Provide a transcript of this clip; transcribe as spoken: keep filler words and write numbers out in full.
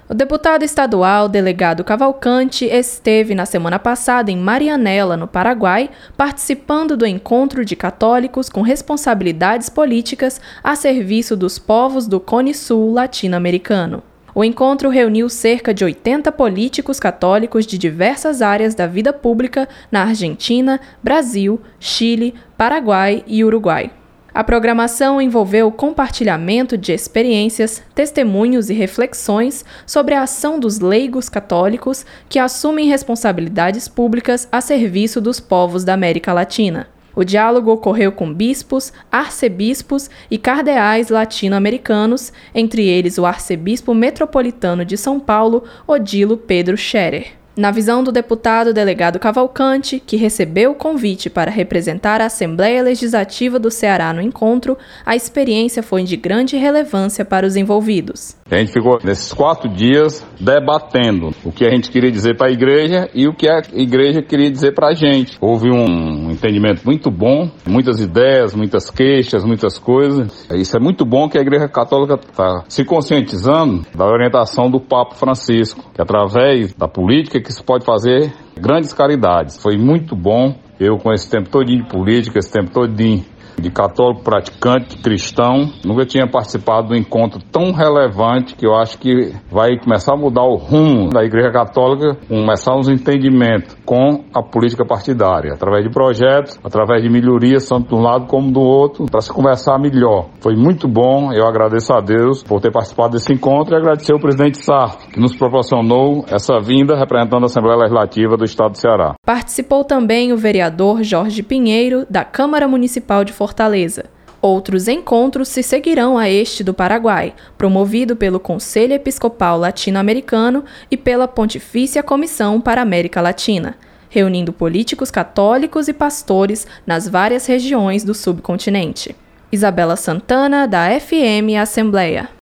O deputado estadual Delegado Cavalcante esteve na semana passada em Marianela, no Paraguai, participando do encontro de católicos com responsabilidades políticas a serviço dos povos do Cone Sul latino-americano. O encontro reuniu cerca de oitenta políticos católicos de diversas áreas da vida pública na Argentina, Brasil, Chile, Paraguai e Uruguai. A programação envolveu o compartilhamento de experiências, testemunhos e reflexões sobre a ação dos leigos católicos que assumem responsabilidades públicas a serviço dos povos da América Latina. O diálogo ocorreu com bispos, arcebispos e cardeais latino-americanos, entre eles o arcebispo metropolitano de São Paulo, Odilo Pedro Scherer. Na visão do deputado Delegado Cavalcante, que recebeu o convite para representar a Assembleia Legislativa do Ceará no encontro, a experiência foi de grande relevância para os envolvidos. A gente ficou nesses quatro dias debatendo o que a gente queria dizer para a igreja e o que a igreja queria dizer para a gente. Houve um entendimento muito bom, muitas ideias, muitas queixas, muitas coisas. Isso é muito bom que a Igreja Católica está se conscientizando da orientação do Papa Francisco, que através da política que se pode fazer grandes caridades. Foi muito bom. Eu, com esse tempo todinho de política, esse tempo todinho de católico praticante, cristão, nunca tinha participado de um encontro tão relevante que eu acho que vai começar a mudar o rumo da Igreja Católica, começar uns entendimentos com a política partidária, através de projetos, através de melhorias, tanto de um lado como do outro, para se conversar melhor. Foi muito bom, eu agradeço a Deus por ter participado desse encontro e agradecer ao presidente Sarto, que nos proporcionou essa vinda representando a Assembleia Legislativa do Estado do Ceará. Participou também o vereador Jorge Pinheiro, da Câmara Municipal de Fortaleza. Outros encontros se seguirão a este do Paraguai, promovido pelo Conselho Episcopal Latino-Americano e pela Pontifícia Comissão para a América Latina, reunindo políticos católicos e pastores nas várias regiões do subcontinente. Isabela Santana, da F M Assembleia.